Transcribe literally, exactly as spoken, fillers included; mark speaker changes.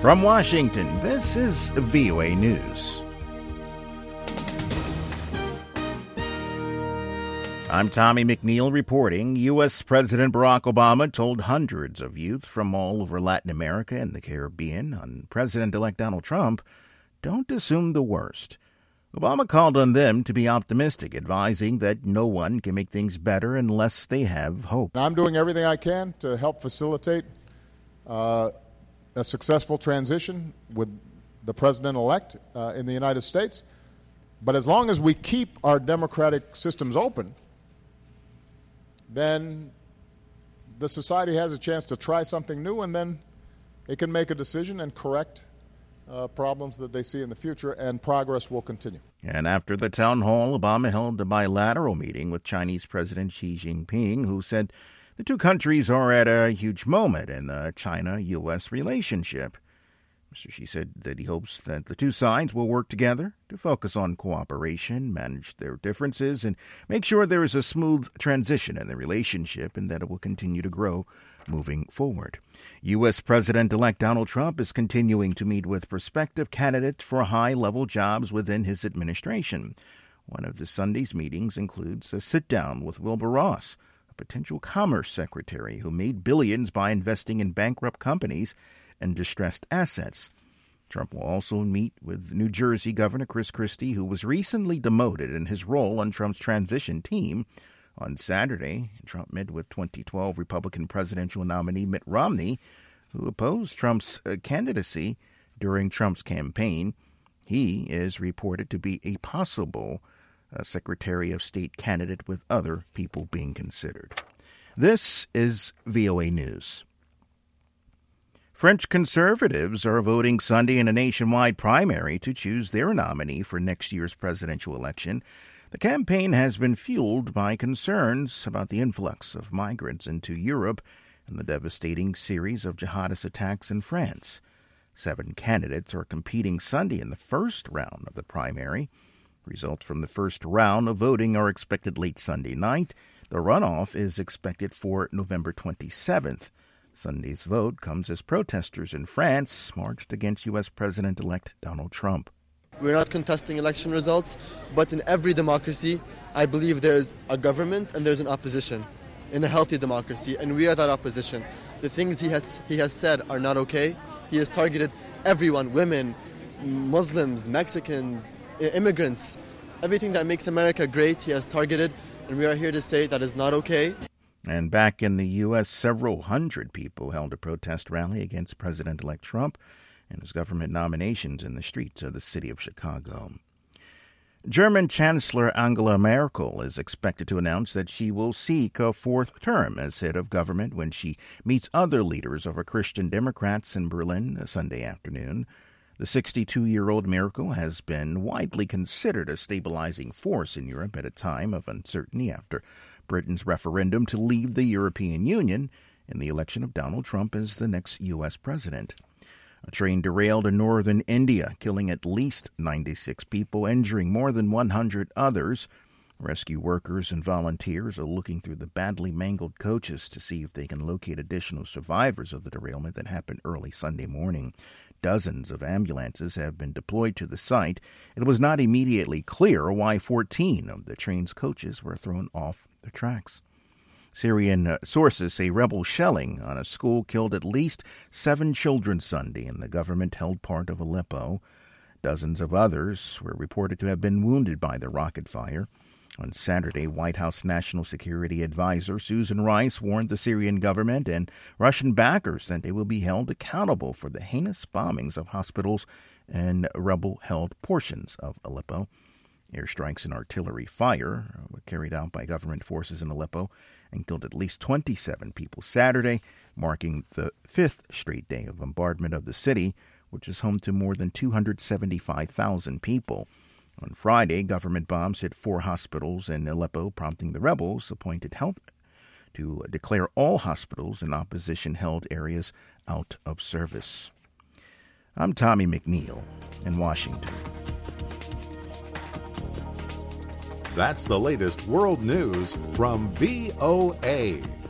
Speaker 1: From Washington, this is V O A News. I'm Tommy McNeil reporting. U S. President Barack Obama told hundreds of youth from all over Latin America and the Caribbean on President-elect Donald Trump, don't assume the worst. Obama called on them to be optimistic, advising that no one can make things better unless they have hope.
Speaker 2: I'm doing everything I can to help facilitate uh, a successful transition with the president-elect uh, in the United States. But as long as we keep our democratic systems open, then the society has a chance to try something new, and then it can make a decision and correct uh, problems that they see in the future, and progress will continue.
Speaker 1: And after the town hall, Obama held a bilateral meeting with Chinese President Xi Jinping, who said the two countries are at a huge moment in the China-U S relationship. Mister Xi said that he hopes that the two sides will work together to focus on cooperation, manage their differences, and make sure there is a smooth transition in the relationship and that it will continue to grow moving forward. U S. President-elect Donald Trump is continuing to meet with prospective candidates for high-level jobs within his administration. One of the Sunday's meetings includes a sit-down with Wilbur Ross, a potential commerce secretary who made billions by investing in bankrupt companies and distressed assets. Trump will also meet with New Jersey Governor Chris Christie, who was recently demoted in his role on Trump's transition team. On Saturday, Trump met with twenty twelve Republican presidential nominee Mitt Romney, who opposed Trump's uh, candidacy during Trump's campaign. He is reported to be a possible uh, Secretary of State candidate, with other people being considered. This is V O A News. French conservatives are voting Sunday in a nationwide primary to choose their nominee for next year's presidential election. The campaign has been fueled by concerns about the influx of migrants into Europe and the devastating series of jihadist attacks in France. Seven candidates are competing Sunday in the first round of the primary. Results from the first round of voting are expected late Sunday night. The runoff is expected for November twenty-seventh. Sunday's vote comes as protesters in France marched against U S. President-elect Donald Trump.
Speaker 3: We're not contesting election results, but in every democracy, I believe there's a government and there's an opposition in a healthy democracy, and we are that opposition. The things he has, he has said are not okay. He has targeted everyone, women, Muslims, Mexicans, immigrants. Everything that makes America great, he has targeted, and we are here to say that is not okay.
Speaker 1: And back in the U S, several hundred people held a protest rally against President-elect Trump and his government nominations in the streets of the city of Chicago. German Chancellor Angela Merkel is expected to announce that she will seek a fourth term as head of government when she meets other leaders of her Christian Democrats in Berlin Sunday afternoon. The sixty-two-year-old Merkel has been widely considered a stabilizing force in Europe at a time of uncertainty after Britain's referendum to leave the European Union and the election of Donald Trump as the next U S president. A train derailed in northern India, killing at least ninety-six people, injuring more than one hundred others. Rescue workers and volunteers are looking through the badly mangled coaches to see if they can locate additional survivors of the derailment that happened early Sunday morning. Dozens of ambulances have been deployed to the site. It was not immediately clear why fourteen of the train's coaches were thrown off the tracks. Syrian uh, sources say rebel shelling on a school killed at least seven children Sunday in the government-held part of Aleppo. Dozens of others were reported to have been wounded by the rocket fire. On Saturday, White House National Security Advisor Susan Rice warned the Syrian government and Russian backers that they will be held accountable for the heinous bombings of hospitals and rebel-held portions of Aleppo. Airstrikes and artillery fire were carried out by government forces in Aleppo and killed at least twenty-seven people Saturday, marking the fifth straight day of bombardment of the city, which is home to more than two hundred seventy-five thousand people. On Friday, government bombs hit four hospitals in Aleppo, prompting the rebels' appointed health to declare all hospitals in opposition-held areas out of service. I'm Tommy McNeil in Washington.
Speaker 4: That's the latest world news from V O A.